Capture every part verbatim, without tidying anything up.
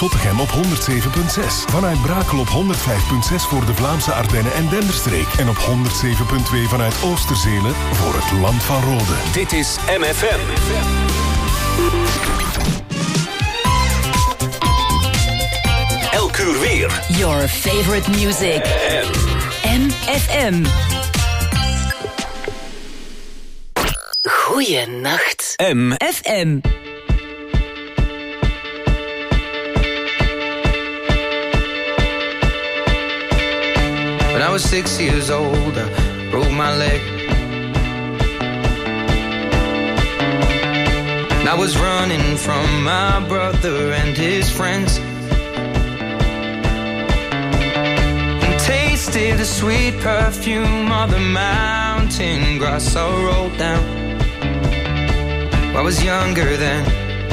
Zottegem op honderd zeven komma zes. Vanuit Brakel op honderd vijf komma zes voor de Vlaamse Ardennen en Denderstreek. En op honderd zeven komma twee vanuit Oosterzelen voor het Land van Rode. Dit is M F M. Elk uur weer. Your favorite music. M F M. Goeienacht. M F M. When I was six years old, I broke my leg. And I was running from my brother and his friends. And tasted the sweet perfume of the mountain grass I rolled down. I was younger then.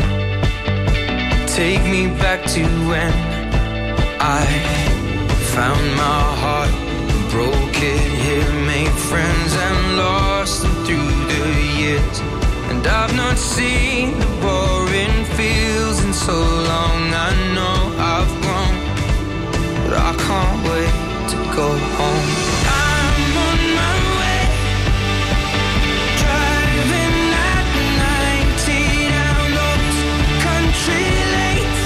Take me back to when I found my heart, broke it here, made friends and lost them through the years. And I've not seen the boring fields in so long. I know I've grown, but I can't wait to go home. I'm on my way, driving at ninety down those country lanes,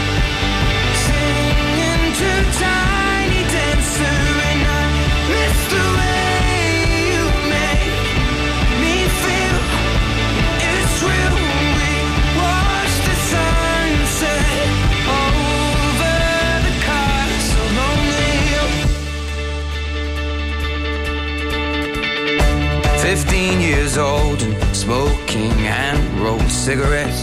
singing to Tiny Dancer, and I miss the way you make me feel. It's real. We watch the sunset over the Castle Hill. Fifteen years old and smoking and rolled cigarettes,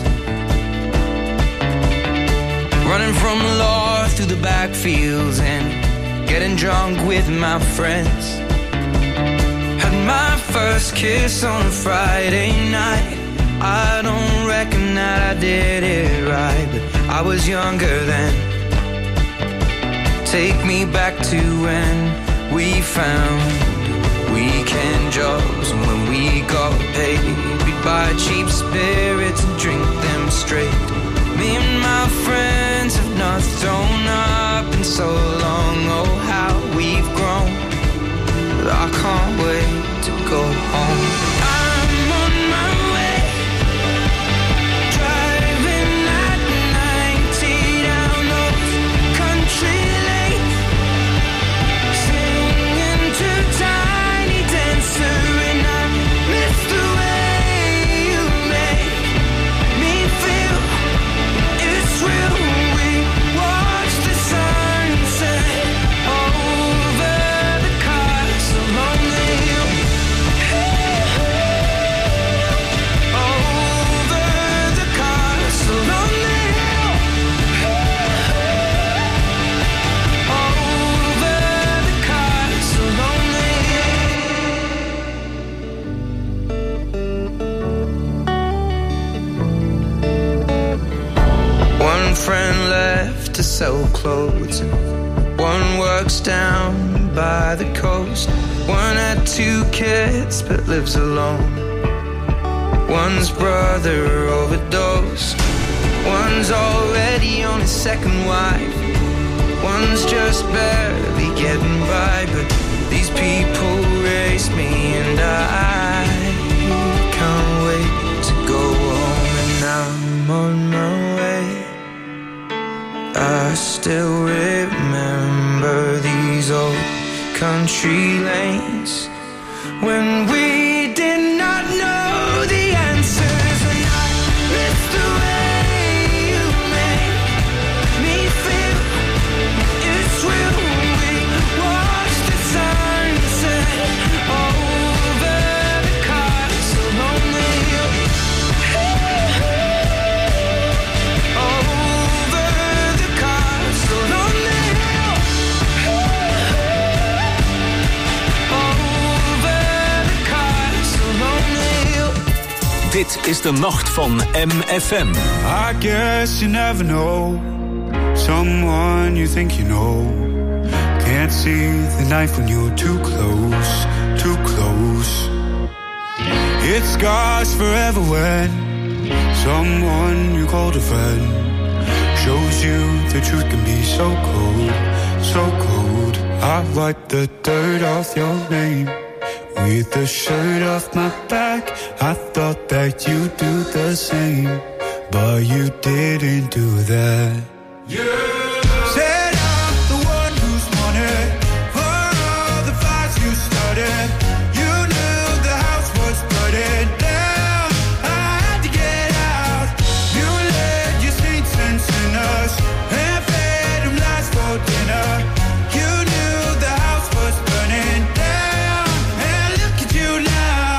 running from the law through the backfields and getting drunk with my friends. Had my first kiss on a Friday night. I don't reckon that I did it right, but I was younger then. Take me back to when we found weekend jobs, and when we got paid, we'd buy cheap spirits and drink them straight. Me and my friends have not thrown up in so long. Oh, how we've grown, but I can't wait to go home. I'm on my way, driving at ninety down those country lanes, singing to Tiny Dancer, and I miss the way you make me feel. It's real. We watch the sunset over the Castle on the hill. Over the Castle on the hill. Over the Castle on the hill. One friend left to sell clothes, and one works down by the coast. One had two kids but lives alone. One's brother overdosed. One's already on his second wife. One's just barely getting by, but these people raise me, and I can't wait to go home. And I'm on my way. I still remember these old country lanes when we did not know the answers, and I miss the way you make me feel. It's real. We watch the sunset over the Castle on the hill. Over the Castle on the hill. Over the Castle on the hill. Dit is de nacht van M F M. I guess you never know someone you think you know. Can't see the knife when you're too close, too close. It scars forever when someone you called a friend shows you the truth can be so cold, so cold. I wipe the dirt off your name with the shirt off my back. I thought that you'd do the same, but you didn't do that. Yeah. Said I'm the one who's wanted for all the fights you started. You knew the house was burning down. I had to get out. You led your saints and sinners and fed them lies for dinner. You knew the house was burning down, and look at you now.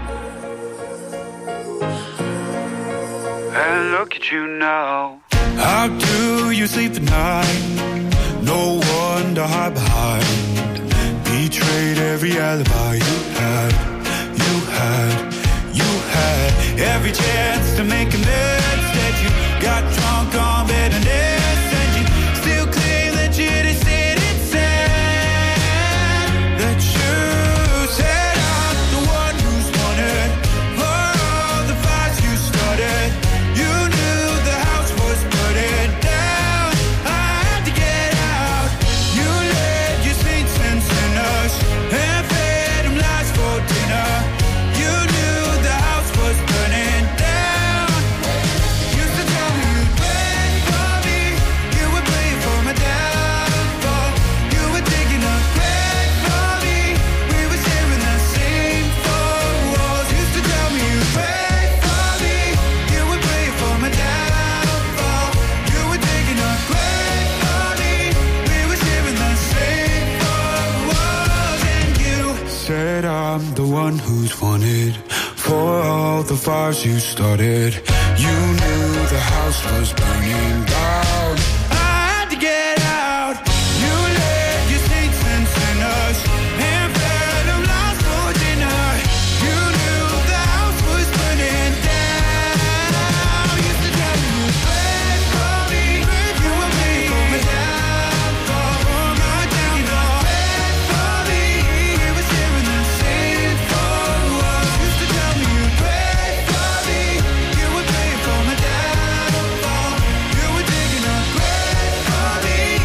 And look at you now. How do you sleep at night? No one to hide behind. Betrayed every alibi you had, you had, you had. Every chance to make amends. Instead you got drunk on bitterness, and you still claim that you just didn't say that you said I'm the one who's wanted for all the fights you started. You knew the house was burning down. I had to get out. You led your saints and sinners and fed them lies for dinner. You knew the house was burning down. Used to tell me you'd pray for me. You would pray for my downfall. You were digging a grave for me. We were sharing the same four walls. Used to tell me you'd pray for me. You would pray for my downfall. You were digging a grave for me. We were sharing the same four walls. And you said I'm the one who's wanted for all the fires you started. You knew the house was burning down. I had to get out. You led your saints and sinners and fed them lies for dinner. You knew the house was burning down. Used to tell me you'd pray for me. You would pray for my downfall. For my downfall. Pray for me. We were sharing the same four walls. Used to tell me you'd pray for me. You would pray for my downfall. You were digging a grave for me.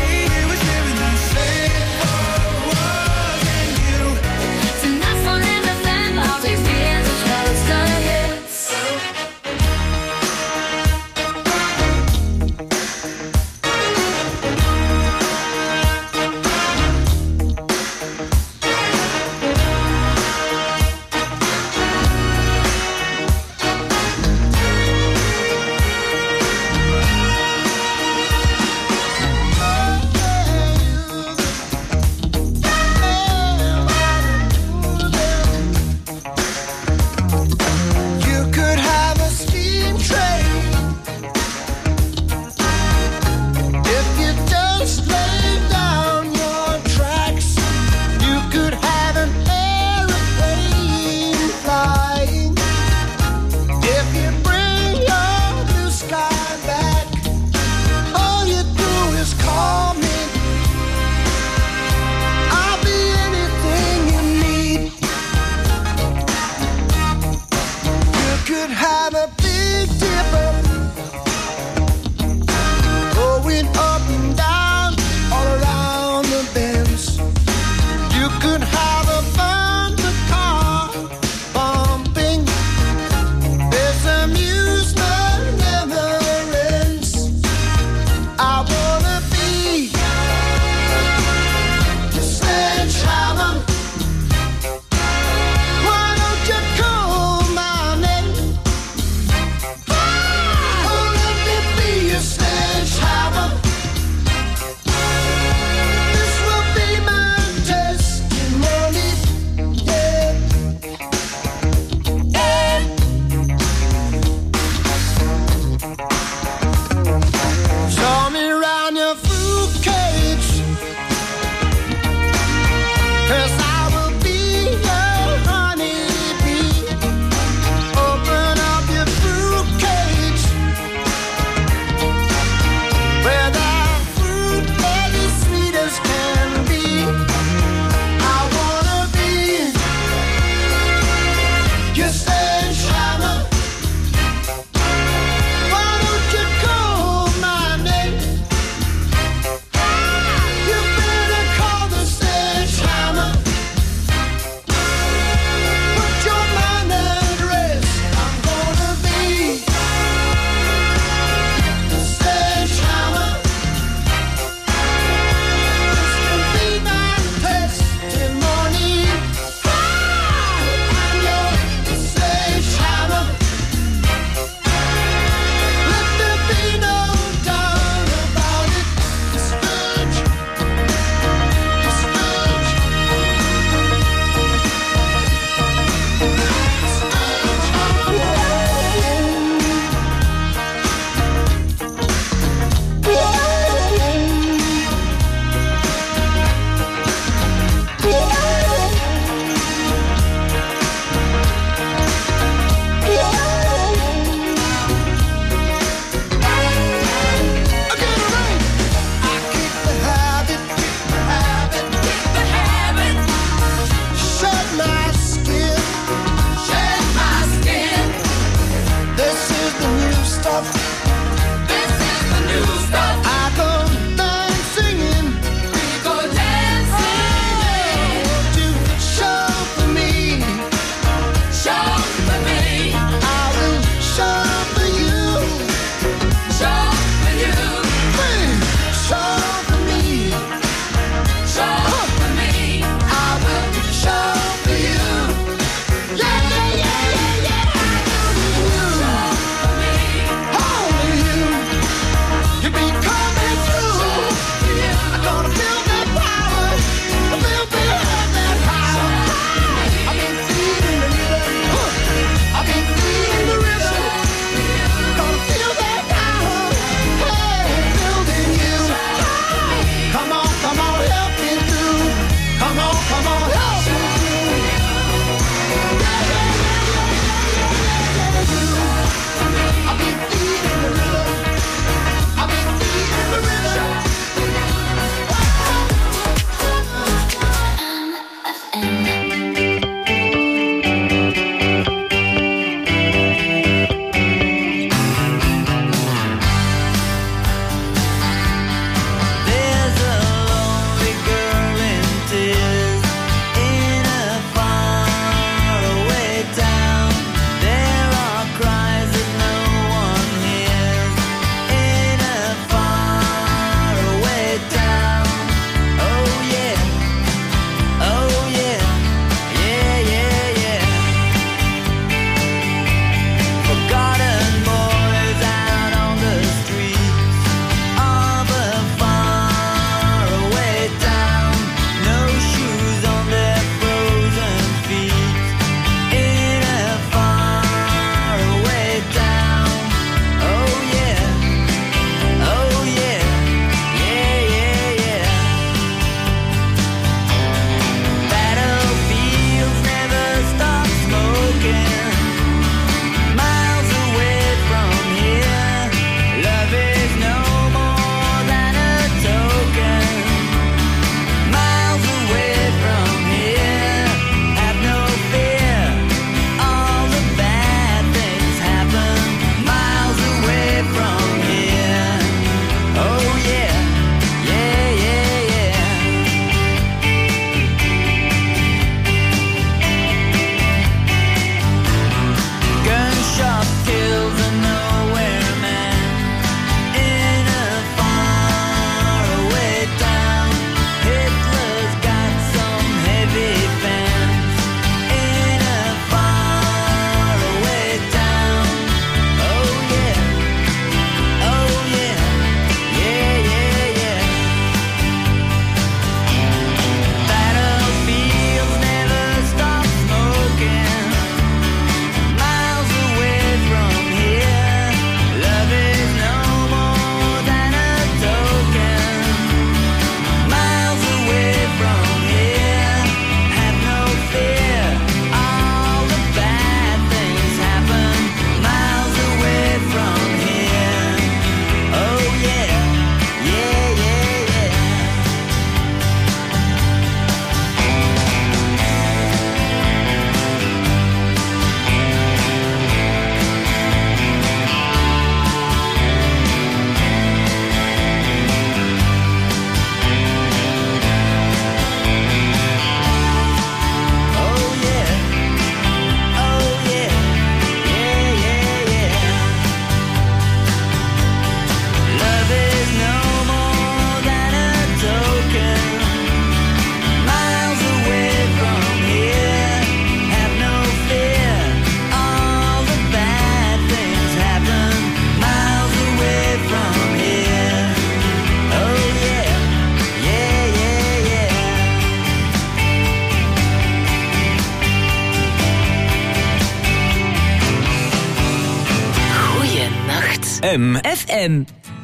M F M.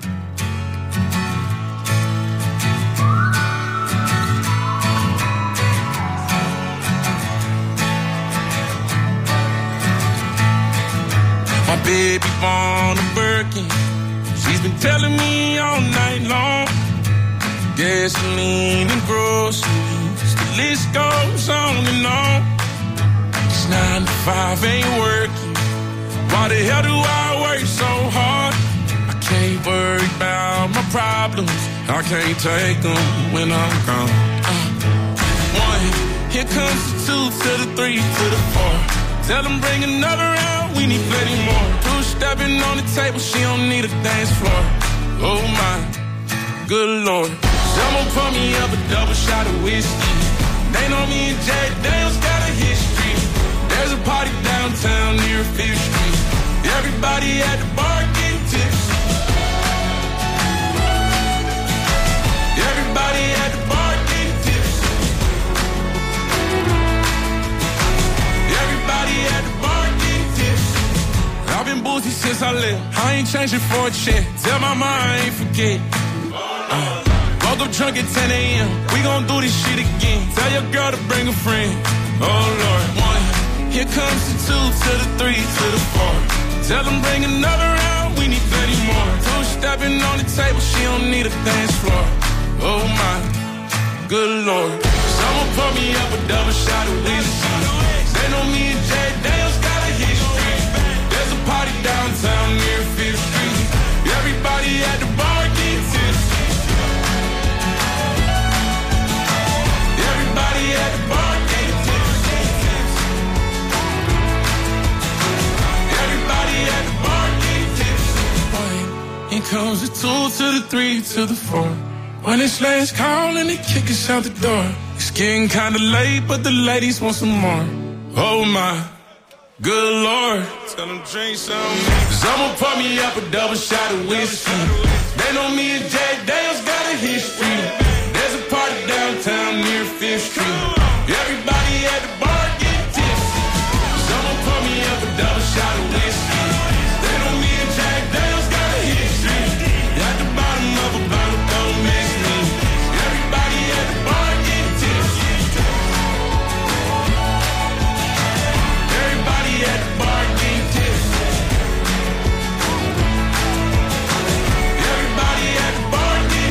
My baby born a Birkin. She's been telling me all night long. Gasoline and groceries, the list goes on and on. It's nine to five, ain't working. Why the hell do I work so hard? I can't worry about my problems. I can't take them when I'm gone. Uh, one, here comes the two to the three to the four. Tell them bring another round, we need plenty more. Two stepping on the table, she don't need a dance floor. Oh my, good Lord. Someone pour me up a double shot of whiskey. They know me and Jay Daniels got a history. There's a party downtown near Fifth Street. Everybody at the bar getting tipsy. Everybody at the bar getting tipsy. Everybody at the bar getting tipsy. I've been boozy since I left. I ain't changing for a check. Tell my mom I ain't forget. Uh. Woke up drunk at ten a.m. We gon' do this shit again. Tell your girl to bring a friend. Oh Lord, one. Here comes the two to the three to the four. Tell them bring another round. We need plenty more. Two stepping on the table. She don't need a dance floor. Oh my, good Lord. Someone pour me up a double shot of whiskey. They know me and Jay Daniels got a history. There's a party downtown near Fifth Street. Everybody at the bar getting tipsy. Everybody at the bar getting tipsy. Everybody at the bar getting tipsy. Here comes the two to the three to the four. When it's last call and they kick us out the door. It's getting kinda late, but the ladies want some more. Oh my, good Lord. Tell them drink some. Someone pour me up a double shot of whiskey. They know me and Jay Daniels got a history. There's a party downtown near Fifth Street. Everybody at the bar getting tipsy. Someone pour me up a double shot of whiskey. They know me and Jay Daniels got a history. At the bottom of a bottle, don't miss me. Everybody at the bar getting tipsy. Everybody at the bar getting tipsy. Everybody at the bar getting tipsy.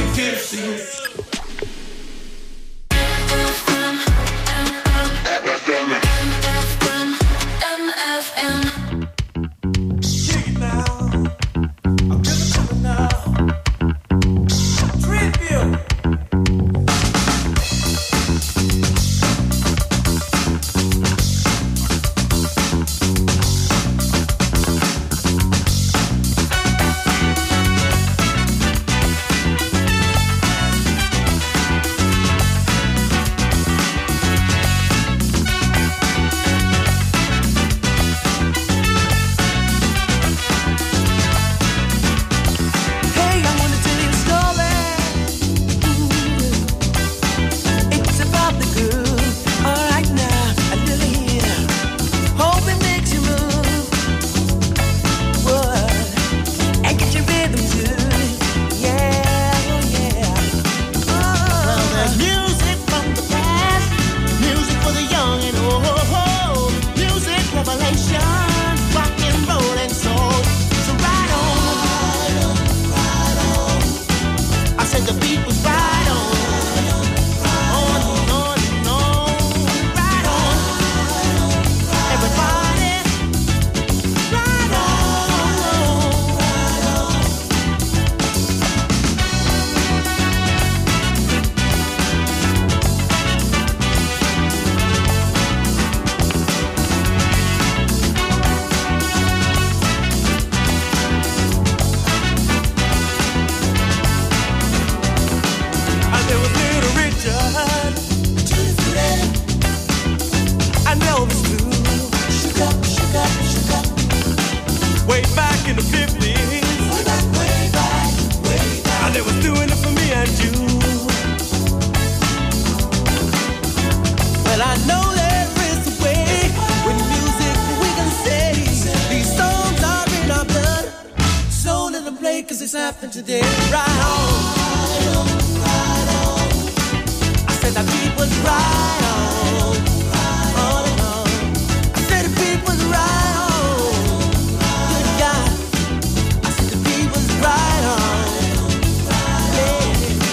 let them play, cause it's happening today. Right on, right on, right on. I said the beat was right on, on and on. I said the beat was right on, good God. I said the beat was right on, yeah.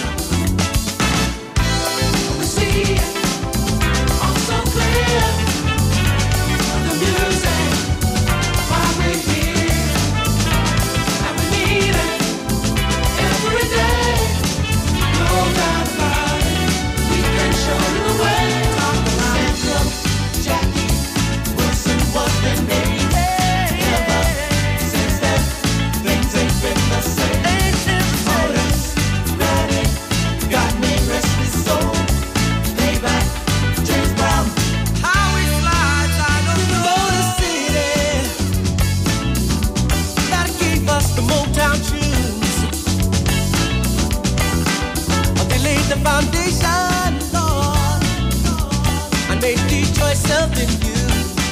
We see it all so clear, the music, why we here, and we need it every day. No doubt about it, we can show you the way. Talk about Central, Jackie Wilson, what they made ever since then. Things ain't been the same. Otis Redding got me restless soul. Playback, James Brown. How he slides, I don't know the city. That gave us the Motown tunes. They laid the foundation, Lord, and made Detroit something new.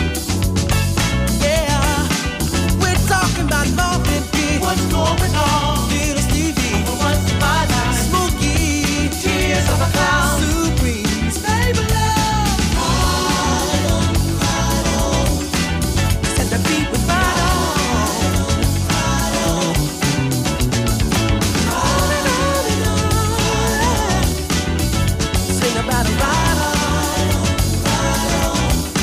Yeah, we're talking about Marvin Gaye. What's going on? Little Stevie, what's my life? Smokey, Tears of a Clown, Supremes, baby love. Right on, right on. Said the beat was right on, right on, on and on and on. Sing about a right on, right on.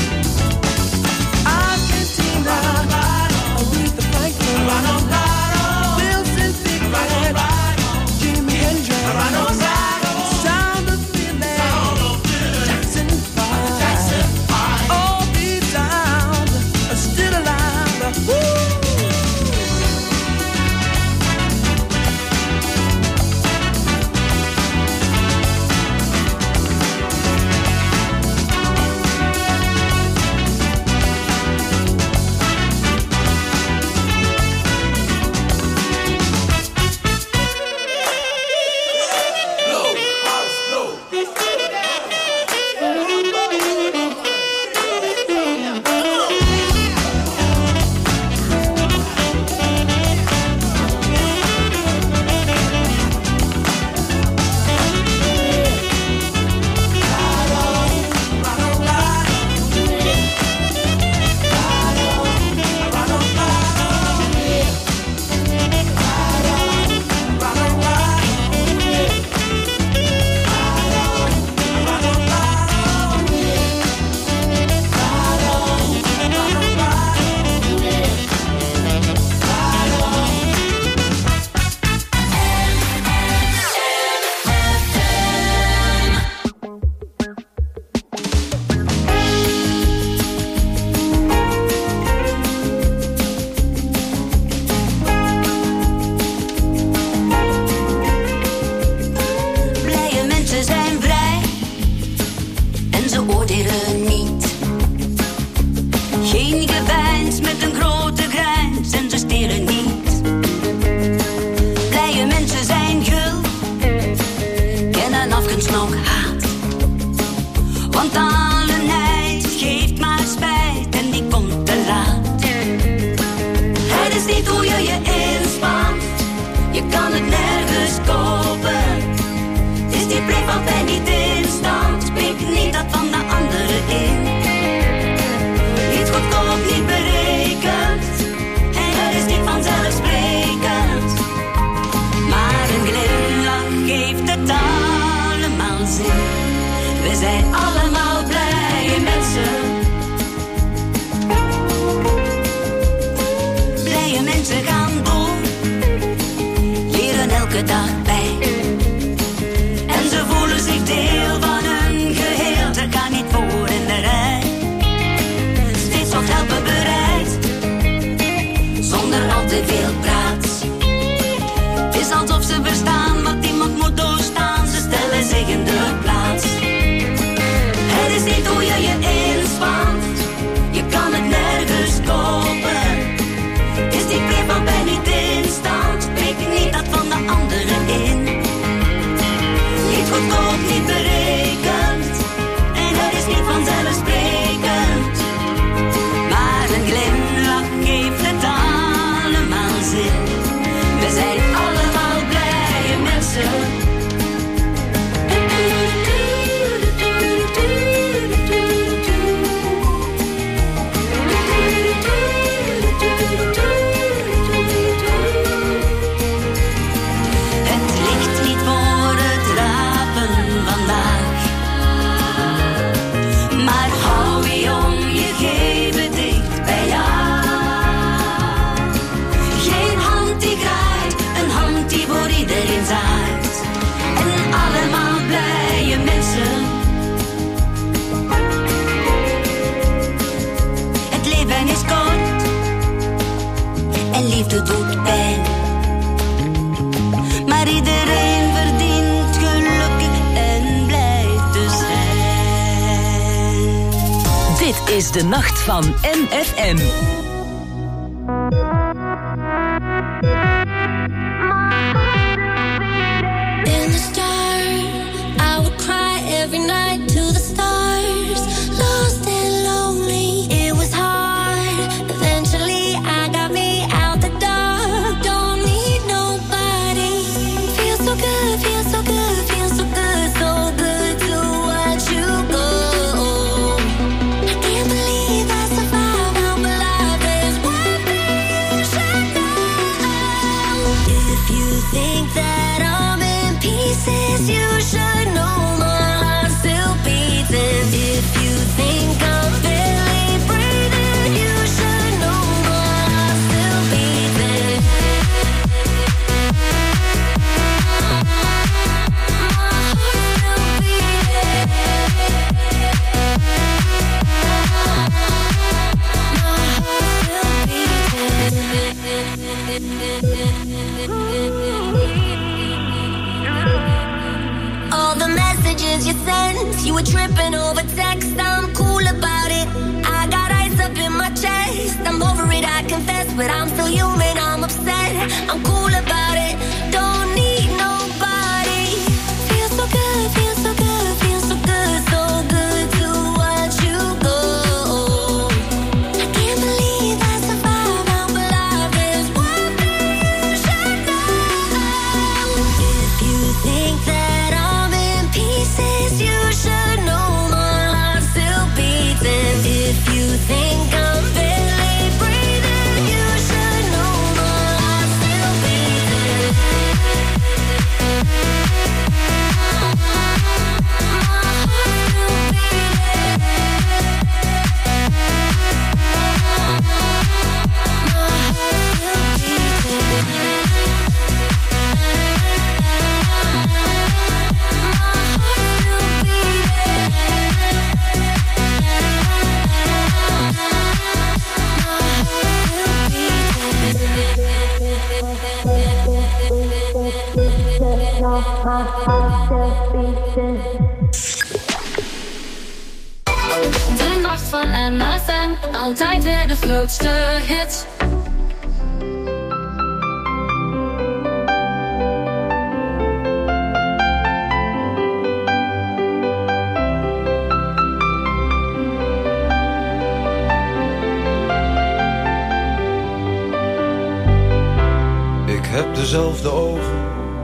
Argentina, Aretha Franklin, Wilson Pickett, Jimi Hendrix, Sound of Feeling, Jackson Five, all these sounds are still alive. Woo! Blije mensen zijn vrij en ze oordelen niet. Geen geveins met een grote grijns en ze stelen niet. Blije mensen zijn gul, kennen afgunst nog haat. Want alle nijd geeft maar spijt en die komt te laat. Het is niet hoe je je inspant, je kan het nergens kopen. Is die brief altijd niet in stand? Spreek niet dat van de anderen in. Niet goedkoop, niet berekend. En het is niet vanzelfsprekend. Maar een glimlach geeft het allemaal zin. We zijn allemaal blije mensen. Blije mensen gaan door, leren elke dag bij. En ze voelen zich deel van een geheel. Ze gaan niet voor in de rij. Steeds wat helpen bereid, zonder al te veel praat. Het is alsof ze verstaan wat iemand moet doorstaan. Ze stellen zich in de plaats. Het is niet hoe je je inspant, je kan het nergens kopen. Is die brief van bij niet in stand? Spreek niet dat van de anderen in. is de nacht van M F M. In the start, I would cry every night to the stars. Lost and lonely, it was hard. Eventually I got me out the dark. Don't need nobody. Feels so good, feels so good, feels so good, so good to watch you go. I can't believe I survived, I'm alive. There's one thing you should know. If you think that I'm in pieces, you should know my heart still beating. If you think I'm barely breathing, you should know my heart still beating. All the messages you sent, you were tripping over text. I'm cool about it. I got ice up in my chest. I'm over it, I confess, but I'm still human. I'm upset. I'm cool about it. Don't need nobody. Feels so good, feels so good, feels so good, so good to watch you go. I can't believe I survived, I'm alive. There's one thing you should know. If you think that I'm in pieces, you should know my heart still beating. If you think I'm barely breathing, you should know my heart still beating. De nacht van M F M, altijd weer de grootste hits. Ik heb dezelfde ogen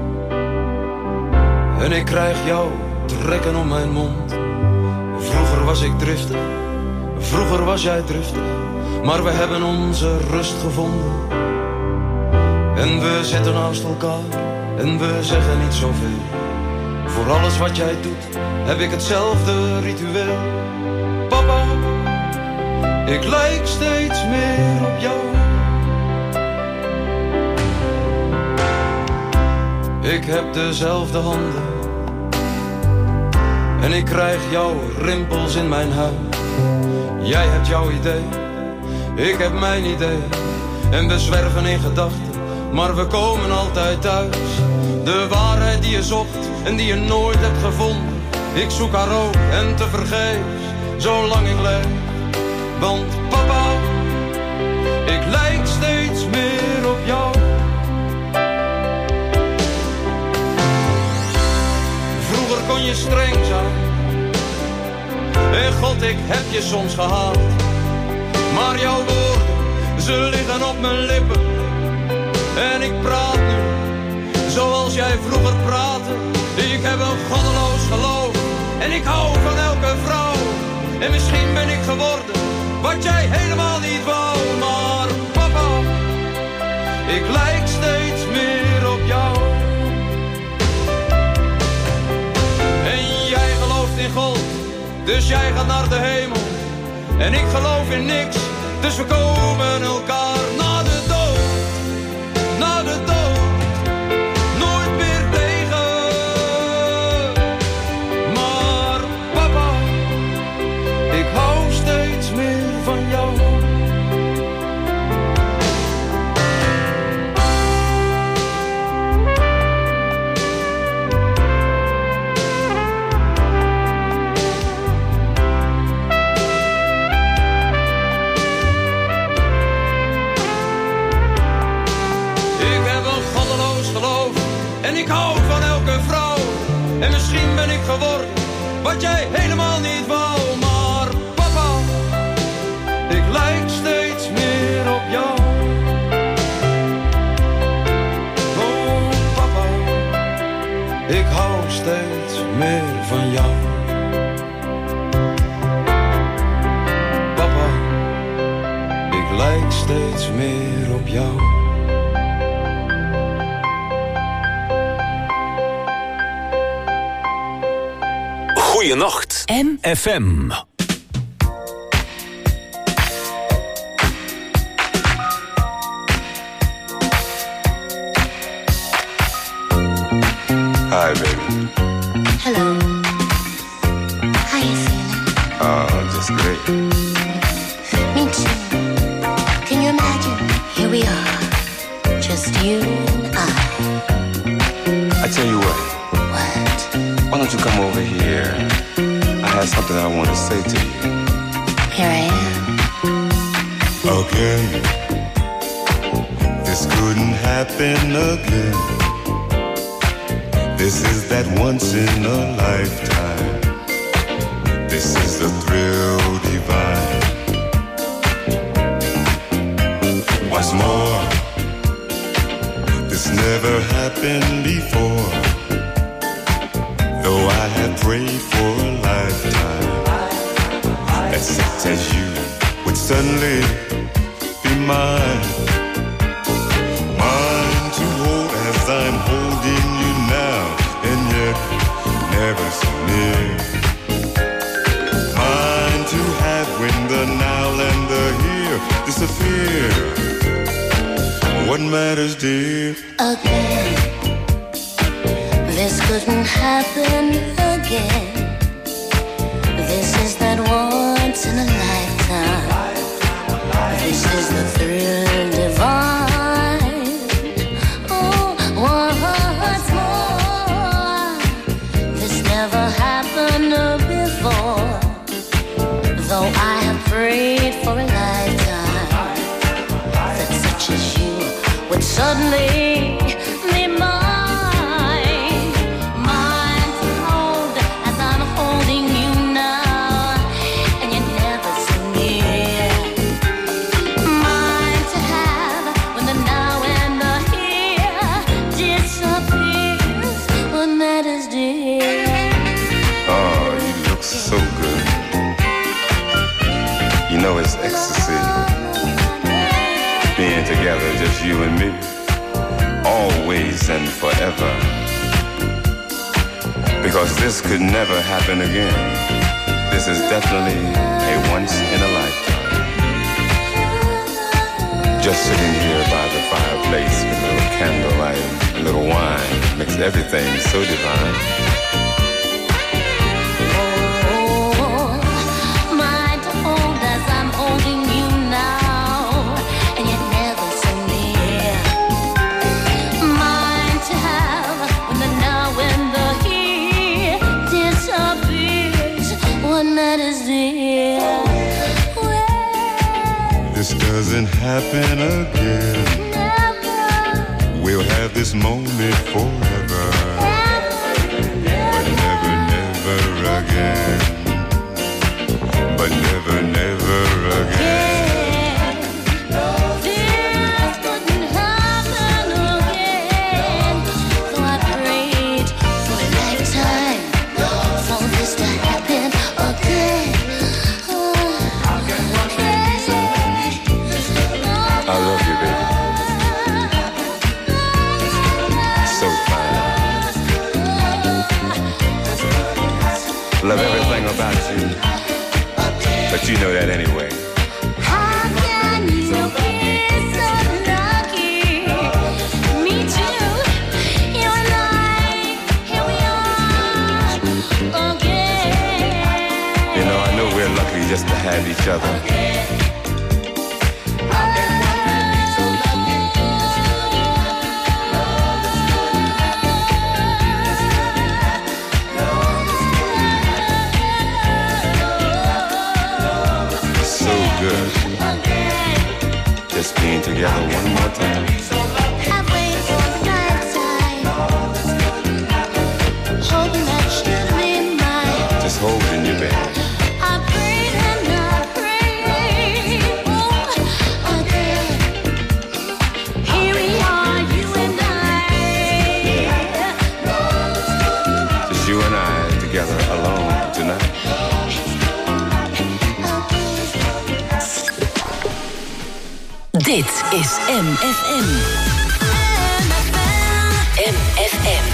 en ik krijg jou trekken om mijn mond. Vroeger was ik driftig, vroeger was jij driftig, maar we hebben onze rust gevonden. En we zitten naast elkaar en we zeggen niet zoveel. Voor alles wat jij doet heb ik hetzelfde ritueel. Papa, ik lijk steeds meer op jou. Ik heb dezelfde handen en ik krijg jouw rimpels in mijn huid. Jij hebt jouw idee, ik heb mijn idee. En we zwerven in gedachten, maar we komen altijd thuis. De waarheid die je zocht en die je nooit hebt gevonden. Ik zoek haar ook en tevergeefs, zolang ik leef. Want papa, ik lijk steeds meer op jou. Vroeger kon je streng zijn en God, ik heb je soms gehaald. Maar jouw woorden, ze liggen op mijn lippen. En ik praat nu, zoals jij vroeger praatte. Ik heb een goddeloos geloof en ik hou van elke vrouw. En misschien ben ik geworden wat jij helemaal niet wou. Maar papa, ik lijk steeds meer op jou. En jij gelooft in God, dus jij gaat naar de hemel. En ik geloof in niks, dus we komen elkaar na de dood. Na de dood, nooit meer tegen. Maar papa, ik hou steeds meer van jou. Ik hou van elke vrouw. En misschien ben ik geworden wat jij helemaal niet wou. Maar papa, ik lijk steeds meer op jou. Oh papa, ik hou steeds meer van jou. Papa, ik lijk steeds meer op jou. Goeienacht, M F M. Hi, baby. Hello. How you feeling? Oh, just great. Me too. Can you imagine? Here we are, just you and I. I tell you what. What? Why don't you come over here? I have something I want to say to you. Here I am. Again, this couldn't happen again. This is that once in a lifetime. This is the thrill divine. What's more, this never happened before. Though I had prayed for a lifetime, that such as you would suddenly be mine. Mine to hold as I'm holding you now, and yet never so near. Mine to have when the now and the here disappear. What matters, dear? Again, this couldn't happen again. This is that once in a lifetime. This is the thrill divine. Oh, what's more, this never happened before. Though I have prayed for a lifetime, that such as you would suddenly be mine. Mine to hold as I'm holding you now, and you're never so near. Mine to have when the now and the here disappears. What matters, dear? Oh, you look so good. You know it's ecstasy. Being together, just you and me. Always and forever. Because this could never happen again. This is definitely a once in a lifetime. Just sitting here by the fireplace with a little candlelight, a little wine, makes everything so divine. Oh, mine to hold as I'm holding you now, and you're never so near. Mine to have when the now and the here disappears. What matters, dear? This doesn't happen again. We'll have this moment forever. But never, never again. But never, never again. This couldn't happen again. Though I prayed for a lifetime for this to happen again. I love you, baby. So fine. Love everything about you. But you know that anyway. How can you be so lucky? Me too. You and I, here we are again. You know, I know we're lucky just to have each other. So good. Just being together one more time. I wait for the night time. Dit is M F M. M F M.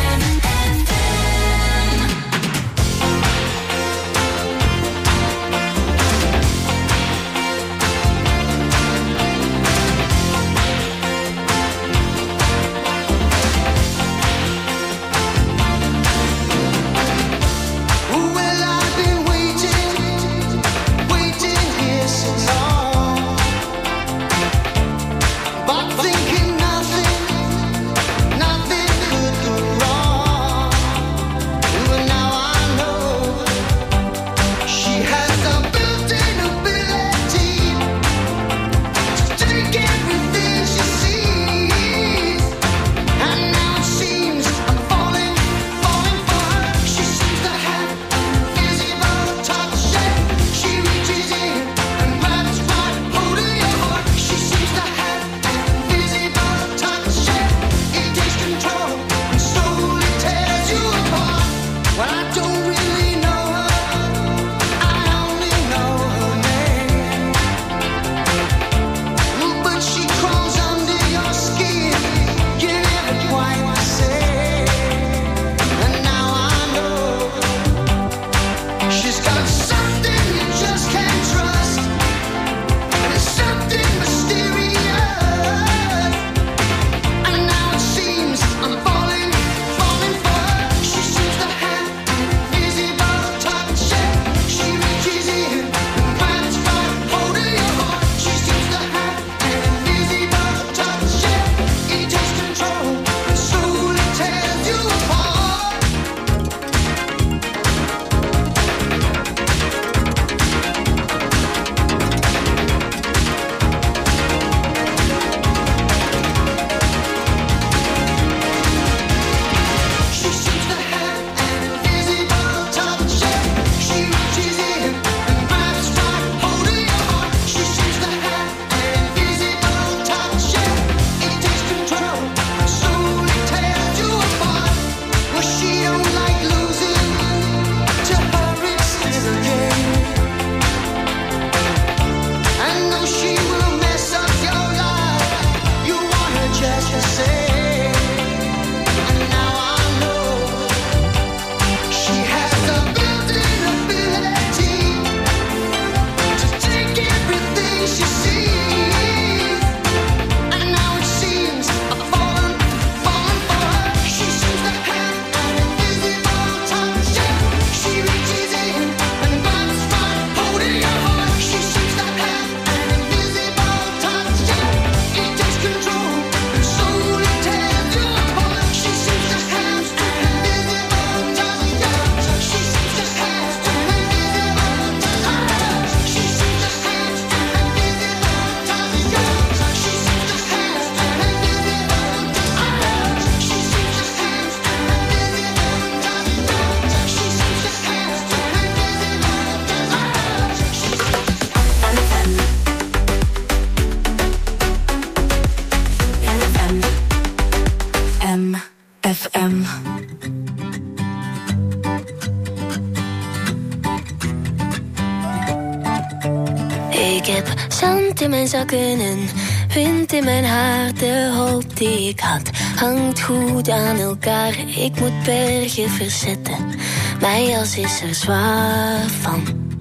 Ik heb zand in mijn zakken en wind in mijn haar. De hoop die ik had hangt goed aan elkaar. Ik moet bergen verzetten, mijn jas is er zwaar van.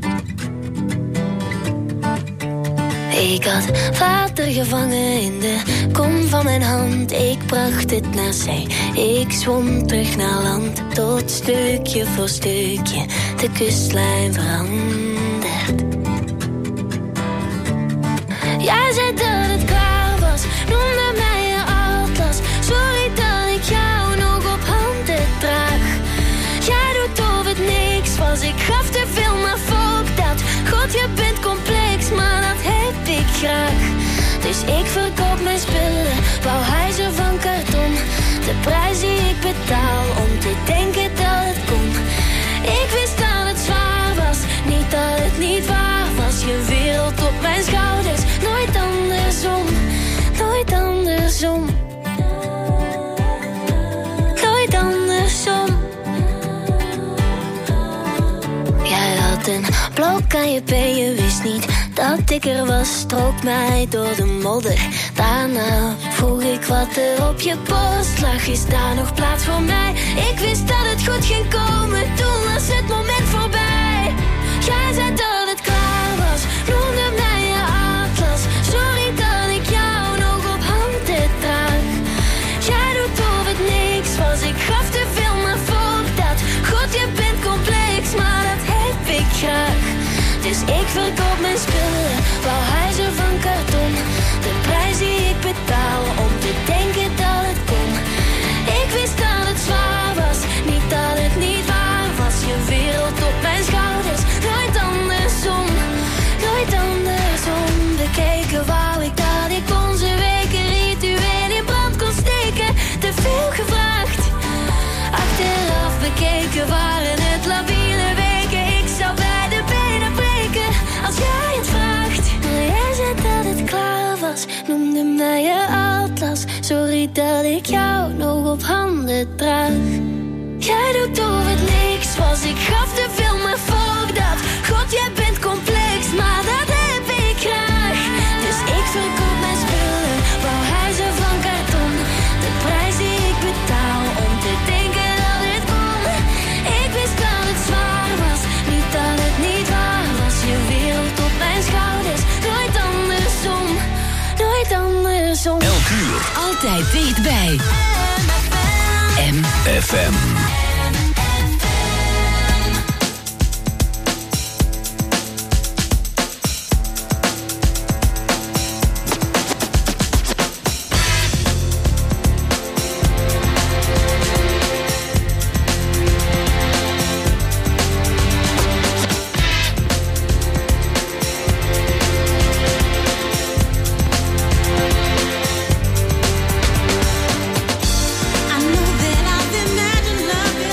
Ik had water gevangen in de kom van mijn hand. Ik bracht het naar zee, ik zwom terug naar land. Tot stukje voor stukje de kustlijn verandert. Jij zei dat het klaar was, noemde mij je atlas. Sorry dat ik jou nog op handen draag. Jij doet of het niks was, ik gaf te veel, maar fuck dat. God, je bent complex, maar dat heb ik graag. Dus ik verkoop mijn spullen, bouw huizen van karton. De prijs die ik betaal om te denken dat het kon. Ik wist dat het zwaar was, niet dat het niet waar was. Je wereld op mijn schouders, nooit andersom, nooit andersom. Nooit andersom. Jij had een blok aan je been, je wist niet dat ik er was, strook mij door de modder. Daarna vroeg ik wat er op je post lag. Is daar nog plaats voor mij? Ik wist dat het goed ging komen, toen was het moment voorbij. Jij zei dat het klaar was, noemde mij je atlas. Sorry dat ik jou nog op handen draag. Jij doet of het niks was, ik gaf te veel maar voor dat. God, je bent complex, maar dat heb ik graag. Dus ik verkoop mijn spullen, wou huizen van karton. De prijs die ik betaal om te denken dat het kon. Ik wist dat het zwaar was, niet dat het niet waar was. Je wereld op mijn schouders, nooit andersom. Nooit andersom, bekeken wou ik dat ik onze weken ritueel in brand kon steken. Te veel gevraagd, achteraf bekeken waren het labiele weken. Ik zou bij de benen breken als jij het vraagt. Jij zei dat het klaar was, noemde mij je atlas. Sorry dat ik jou nog op handen draag. Jij doet of het niks was, ik gaf te veel maar voor dat. God, jij bent complex, maar dat heb ik graag. Dus ik verkoop mijn spullen, wou huizen van karton. De prijs die ik betaal om te denken dat het kon. Ik wist dat het zwaar was, niet dat het niet waar was. Je wereld op mijn schouders, nooit andersom. Nooit andersom. Elk uur, altijd dichtbij. M F M. I know that I've imagined love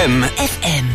M F M.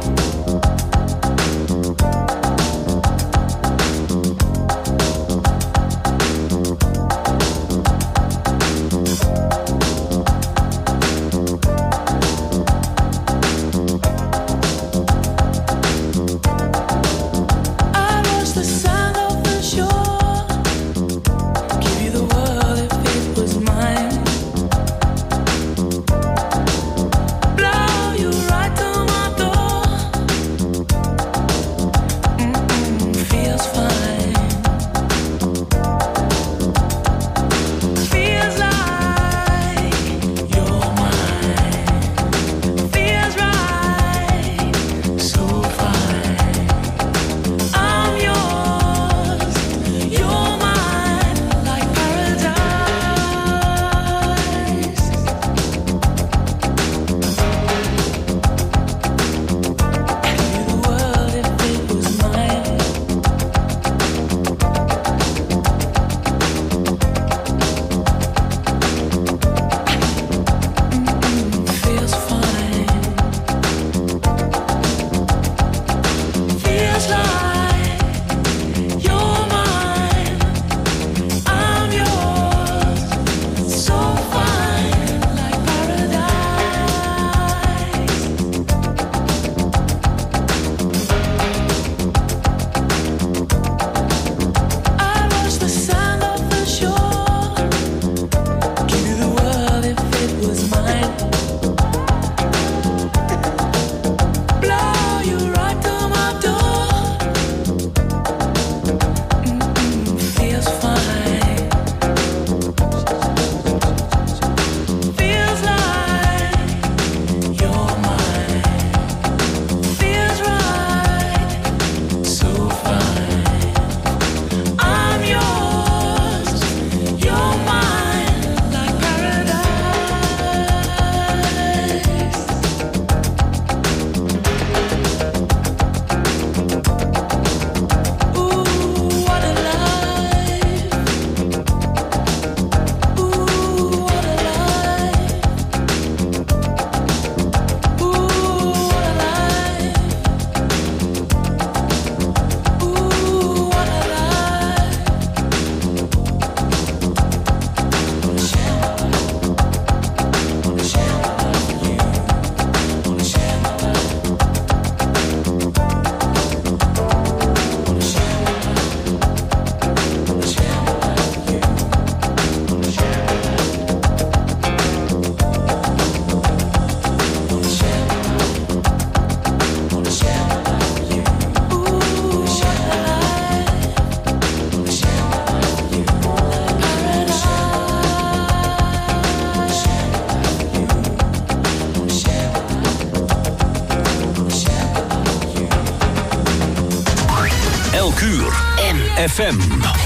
F M.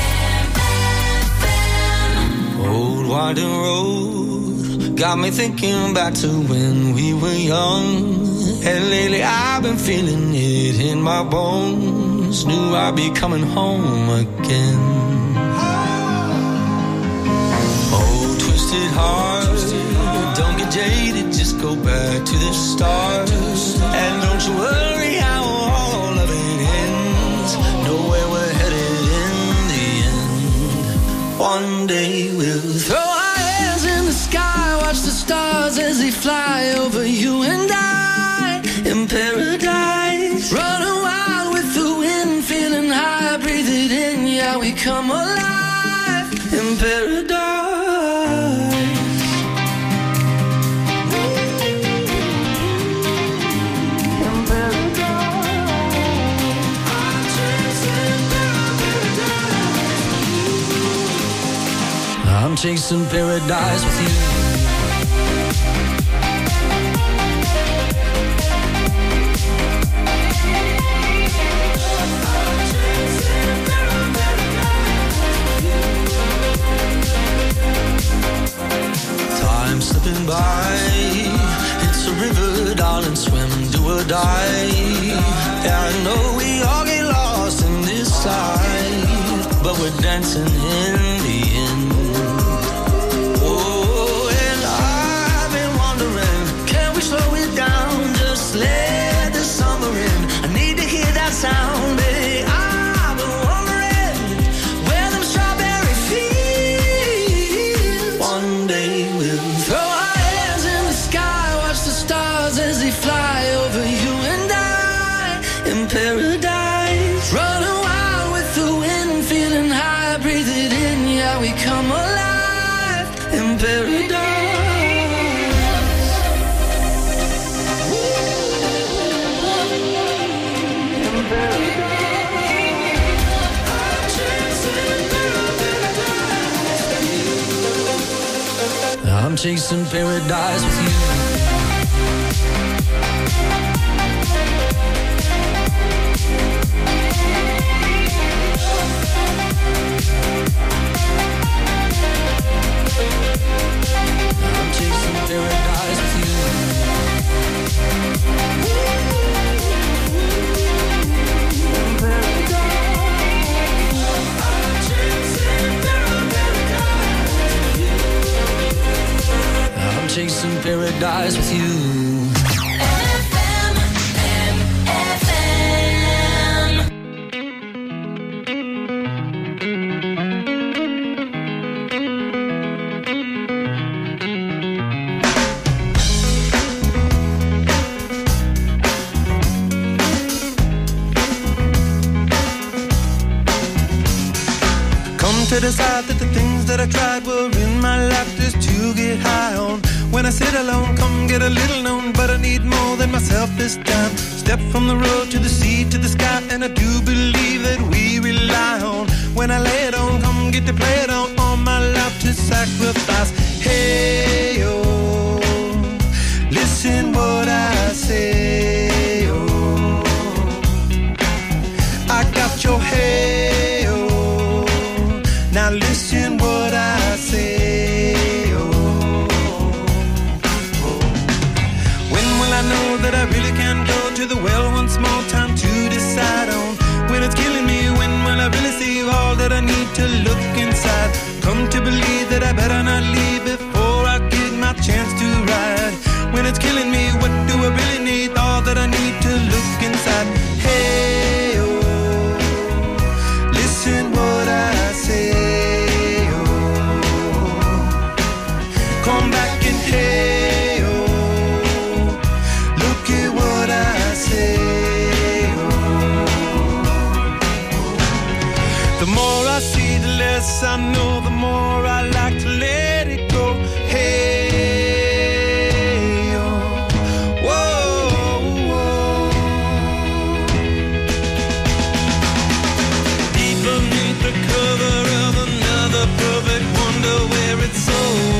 Old winding road got me thinking back to when we were young. And lately I've been feeling it in my bones. Knew I'd be coming home again. Oh, twisted heart, don't get jaded, just go back to the start. And don't you worry how all of it ends. Know where we're headed in the end. One day we'll throw our hands in the sky, watch the stars as they fly over you and I. In paradise, running wild with the wind, feeling high, breathe it in, yeah, we come alive. In paradise. I'm chasing paradise with you. Time slipping by, it's a river, darling, swim, do or die. Yeah, I know we all get lost in this life, but we're dancing in the end. Oh, and I've been wondering, can we slow it down, just in paradise. I'm chasing paradise with you. I'm chasing paradise with you. I'm chasing paradise with you. To decide that the things that I tried were in my life just to get high on. When I sit alone, come get a little known, but I need more than myself this time. Step from the road to the sea to the sky, and I do believe that we rely on. When I lay it on, come get to play it on, all my life to sacrifice. Hey, oh, listen what I say, oh, I got your hey, oh. Now listen what I say, oh, oh. When will I know that I really can go to the well one small time to decide on? When it's killing me, when will I really see all that I need to look inside? Come to believe that I better not leave before I get my chance to ride. When it's killing me, what do I really need? All that I need to look inside. Hey, oh, listen what I say. Hey, oh, look at what I say, oh. The more I see, the less I know, the more I like to let it go. Hey, oh, whoa, whoa. Deep beneath the cover of another perfect wonder where it's so